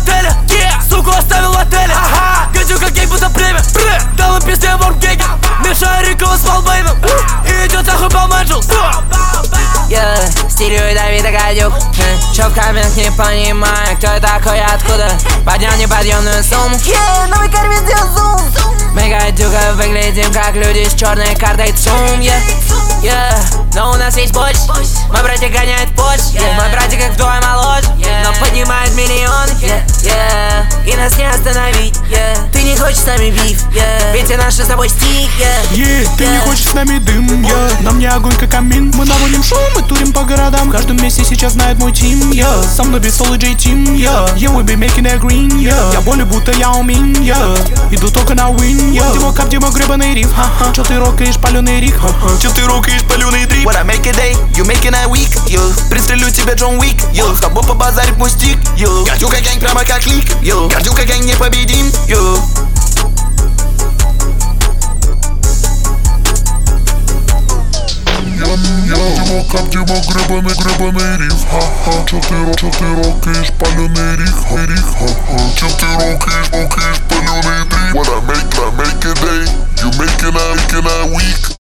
отеле, суку оставил в отеле. Гадю как гей, будто племя. Дал им пизде в Оргеге. Мешаю Рикова с Малбейном. И идет нахуй Балмэджил. Стереоидовитый гадюк. Чё в камерах не понимаю, кто я такой, откуда. Поднял неподъемную сумму. Новый карвин сделал зум. Мы гадюка выглядим как люди с черной картой ЦУМ. Но у нас есть больше. Мой братик гоняет Porsche. Мой братик как вдвое моложе, но поднимает миллион. И нас не остановить. Ты не хочешь с нами биф, ведь это наш с тобой стих. Ты не хочешь с нами дым, нам не огонь как камин. Мы наводим шум, мы турим по городам. В каждом месте сейчас знает мой тим, Со мной без Soul J Team, we be making that green, Я более будто Яо Мин, Иду только на win, Дима кап, Дима гребаный риф, Чё ты рокаешь палёный рик, Чё ты рокаешь палёный дрип? What I make a day, you making a week, Пристрелю тебя Джон Уик, С тобой побазарит мой стик, Гадюка гэнг прямо как лик, Гадюка гэнг непобедим, Дима кап, Дима гребаный риф, Чё ты рокаешь палёный рик, Чё ты рокаешь палёный дрип? What I make a day, you making a week.